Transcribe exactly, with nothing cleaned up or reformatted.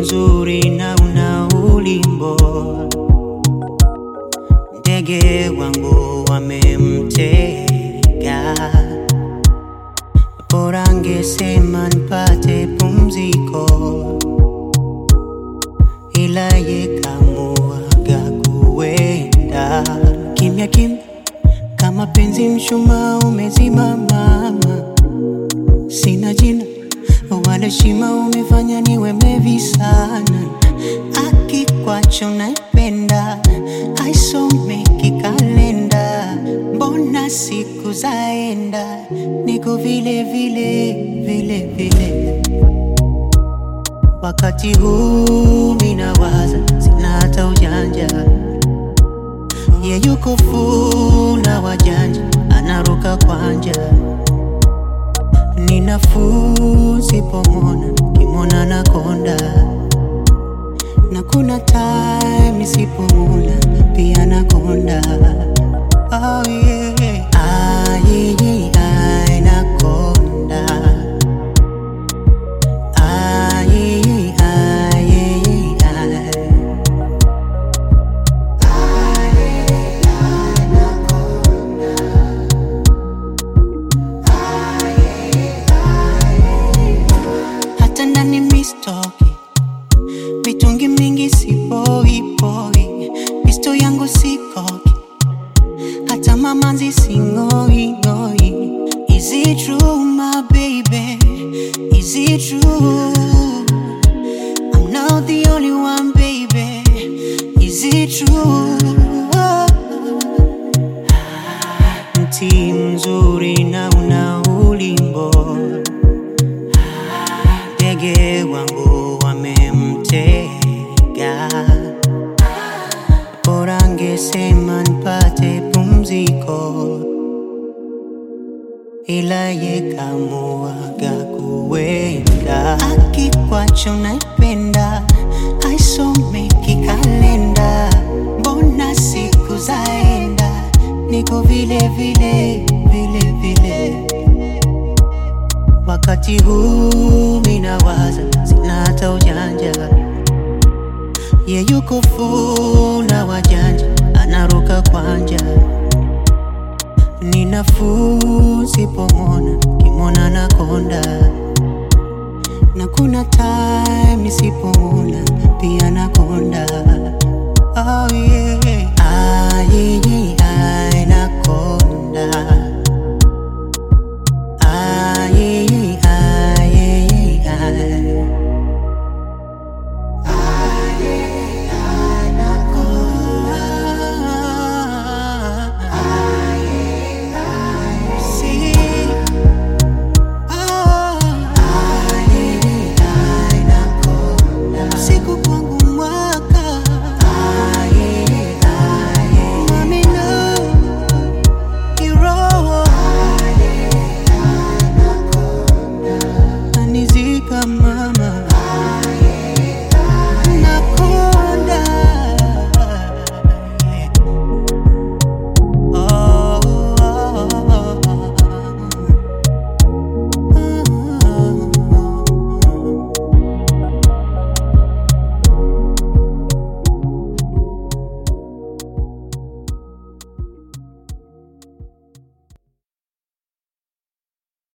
mzuri na una ulimbo, ndege wangu wamemtega. Bora angesema nipate pumziko, ila ye kamuaga kuenda. Kimya kimya kama penzi mshumaa umezima mama, sina jina wala heshima, umefanya niwe mlevi sana. Akikwacho naipenda, haisomeki kalenda. Mbona siku zaenda, niko vile vile vile vile. Wakati huu minawaza, sina hata ujanja. Ye yuko full na wajanja, anaruka kwanja. Ninafuu sipomona, kimona nakonda. Na kuna time nisipomona, pia nakonda. Oh yeah, ah yeah, yeah, nakonda. Ah yeah, ah yeah, yeah. Ah yeah, ah, nakonda. Ah yeah, ah yeah. Hata ndani mistoki, mitungi mingi sipoi poi. Misto yangu sikoki, hata mamanzi singoi ngoi. Is it true my baby? Is it true? I'm not the only one baby. Is it true? Mti mzuri na una ulimbo, ndege wangu wamemtega. Bora angesema nipate pumziko, ila ye kamuaga kuenda. Akikwacho naipenda, haisomeki kalenda. Mbona siku zaenda, niko vile vile vile vile. Wakati huu minawaza, sina hata ujanja. Ye yuko full na wajanja, anaruka kwanja. Ninafuu sipomona, kimona nakonda. Na kuna time nisipomona, pia nakonda. Oh